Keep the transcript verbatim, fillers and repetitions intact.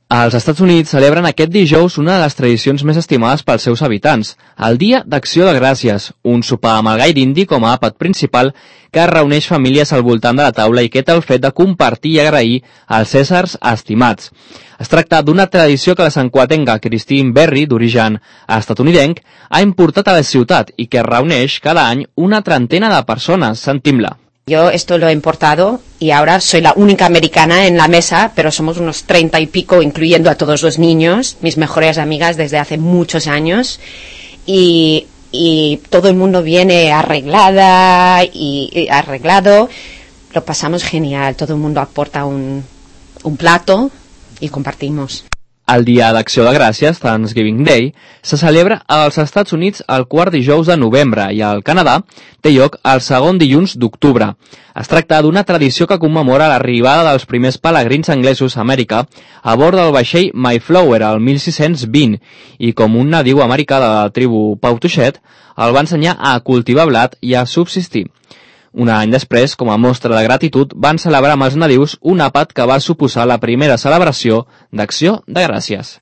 Els Estats Units celebren aquest dijous una de les tradicions més estimades pels seus habitants, el Dia d'Acció de Gràcies, un sopar amb el gall dindi com a àpat principal que reuneix famílies al voltant de la taula i que té el fet de compartir i agrair als éssers estimats. Es tracta d'una tradició que la sanquatenga Christine Berry, d'origen estatunidenc, ha importat a la ciutat i que reuneix cada any una trentena de persones. Sentim-la. Yo esto lo he importado y ahora soy la única americana en la mesa, pero somos unos treinta y pico, incluyendo a todos los niños, mis mejores amigas desde hace muchos años, y, y todo el mundo viene arreglada y, y arreglado, lo pasamos genial, todo el mundo aporta un, un plato y compartimos. El Dia d'Acció de Gràcies, Thanksgiving Day, se celebra als Estats Units el quart dijous de novembre i al Canadà té lloc el segon dilluns d'octubre. Es tracta d'una tradició que commemora l'arribada dels primers pelegrins anglesos a Amèrica a bord del vaixell Mayflower el mil sis-cents vint i com un nadiu americà de la tribu Powtuchet el va ensenyar a cultivar blat i a subsistir. Un any després, com a mostra de gratitud, van celebrar amb els nadius un àpat que va suposar la primera celebració d'Acció de Gràcies.